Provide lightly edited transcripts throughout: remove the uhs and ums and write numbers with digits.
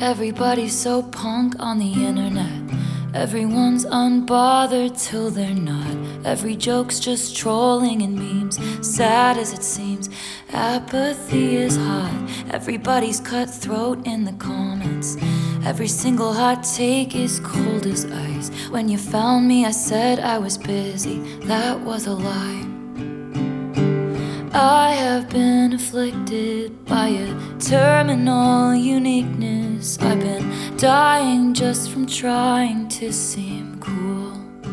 Everybody's so punk on the internet. Everyone's unbothered till they're not. Every joke's just trolling and memes. Sad as it seems, apathy is hot. Everybody's cutthroat in the comments. Every single hot take is cold as ice. When you found me, I said I was busy. That was a lie. I have been afflicted by a terminal uniqueness. I've been dying just from trying to seem cool.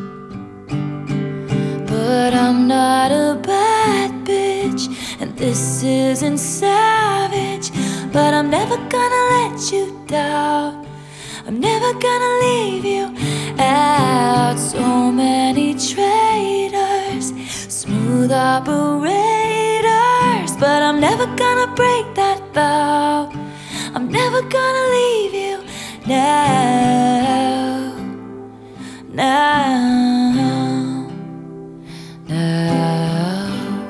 But I'm not a bad bitch, and this isn't savage. But I'm never gonna let you down. I'm never gonna leave you out. So many traitors, smooth operators, but I'm never gonna break that vow. I'm never gonna leave you now, now, now.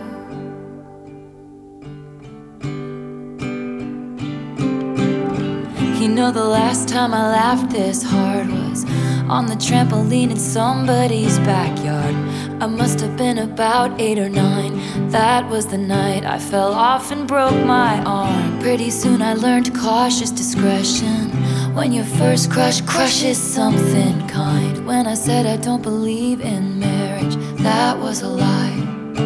You know, the last time I laughed this hard was on the trampoline in somebody's backyard. I must have been about 8 or 9. That was the night I fell off and broke my arm. Pretty soon I learned cautious discretion. When your first crush crushes something kind. When I said I don't believe in marriage, that was a lie.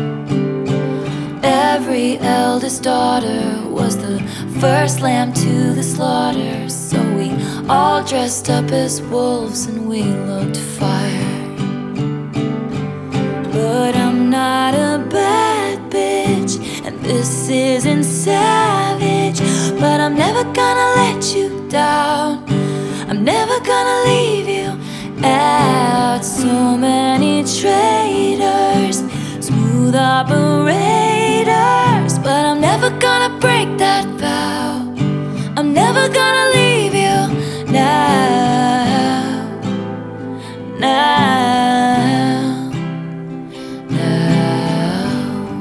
Every eldest daughter was the first lamb to the slaughter. So we all dressed up as wolves and we looked fire. But I'm not a bad bitch, and this isn't savage. But I'm never gonna let you down. I'm never gonna leave you out. So many traitors, smooth operators, but I'm never gonna break that vow. I'm never gonna leave you now, now, now.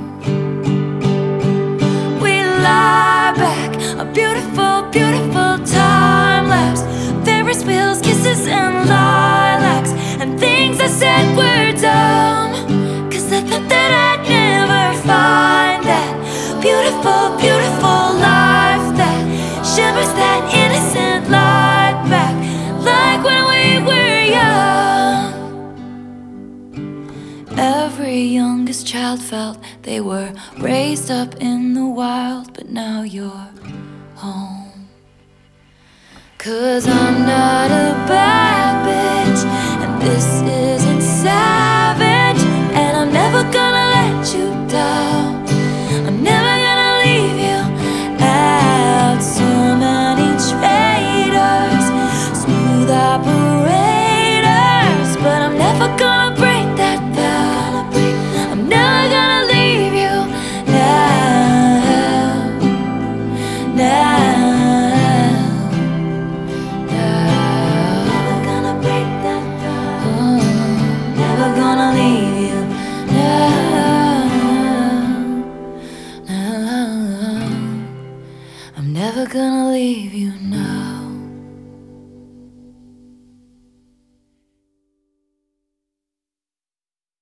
We lie back, a beautiful, beautiful time lapse. Ferris wheels, kisses and lilacs, and things I said were dumb, 'cause I thought that I'd never find that beautiful, beautiful life that shimmers that innocent light back, like when we were young. Every youngest child felt they were raised up in the wild, but now you're home. 'Cause I'm not a bad